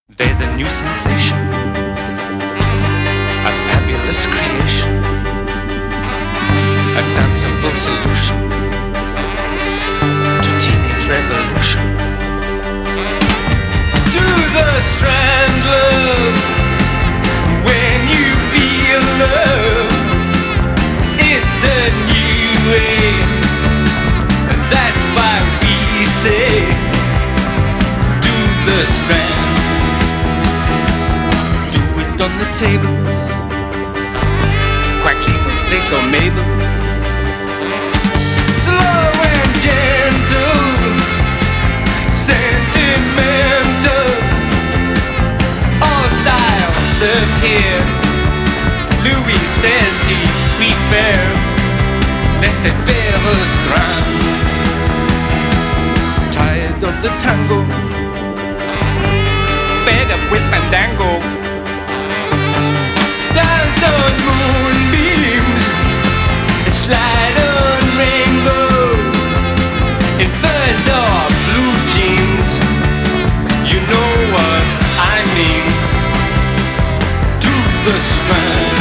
There's a new sensation, a fabulous creation, a danceable solution to teenage revolution. Do the strand love when you feel love. It's the new way, and that's why we say do the strand. On the tables, Quackleber's place or Mabel's. Slow and gentle, sentimental, all styles served here. Louis says he prefers laissez-faire restaurant. Tired of the tango, fed up with fandango. Dance on moonbeams, slide on rainbow, in furs or blue jeans. You know what I mean. To the strand.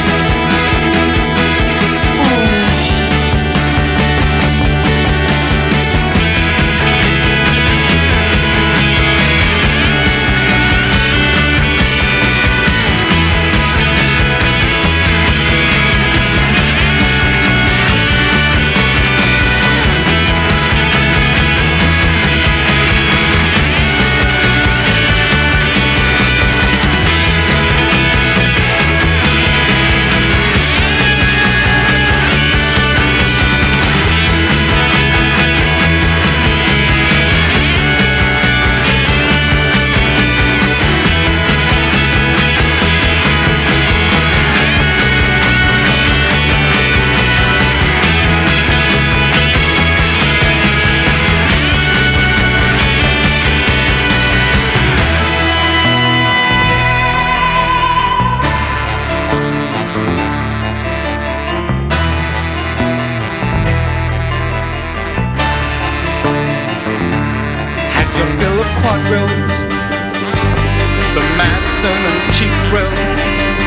Quadrilles, the Madison and cheap thrills,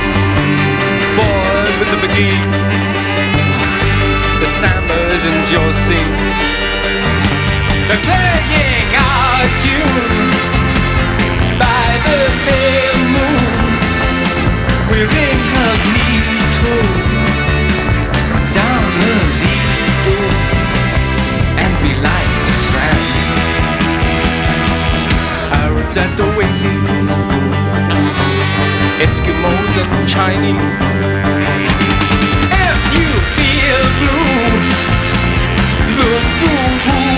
boy with the beguine, the sambas and Josine. They're playing our tune by the pale moon. We're incognito down the Lido, and we like the Strand. Arabs and Oasis, Eskimos and Chinese. If you feel blue, look through.